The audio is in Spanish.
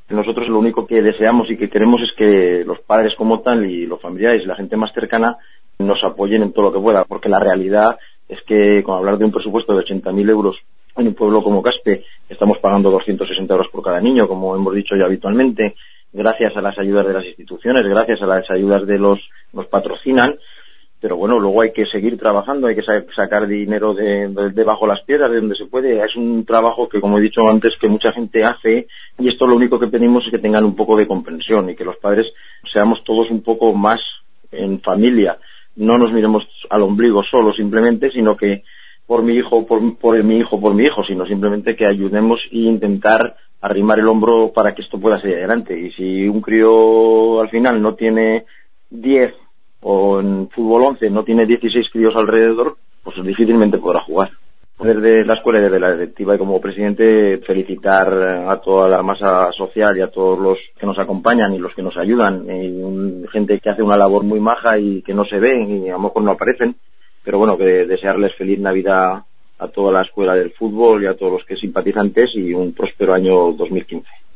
Nosotros lo único que deseamos y que queremos es que los padres como tal y los familiares y la gente más cercana nos apoyen en todo lo que pueda, porque la realidad es que con hablar de un presupuesto de 80.000 euros en un pueblo como Caspe, estamos pagando 260 euros por cada niño, como hemos dicho ya habitualmente, gracias a las ayudas de las instituciones, gracias a las ayudas de nos patrocinan, pero bueno, luego hay que seguir trabajando, hay que sacar dinero de debajo las piedras, de donde se puede. Es un trabajo que, como he dicho antes, que mucha gente hace, y esto lo único que pedimos es que tengan un poco de comprensión y que los padres seamos todos un poco más en familia. No nos miremos al ombligo solo simplemente, sino que por mi hijo, por mi hijo, sino simplemente que ayudemos e intentar arrimar el hombro para que esto pueda seguir adelante. Y si un crío al final no tiene 10 o en fútbol 11 no tiene 16 críos alrededor, pues difícilmente podrá jugar. Desde la escuela y desde la directiva y como presidente, felicitar a toda la masa social y a todos los que nos acompañan y los que nos ayudan, y gente que hace una labor muy maja y que no se ven y a lo mejor no aparecen, pero bueno, que desearles feliz Navidad a toda la escuela del fútbol y a todos los que simpatizantes y un próspero año 2015.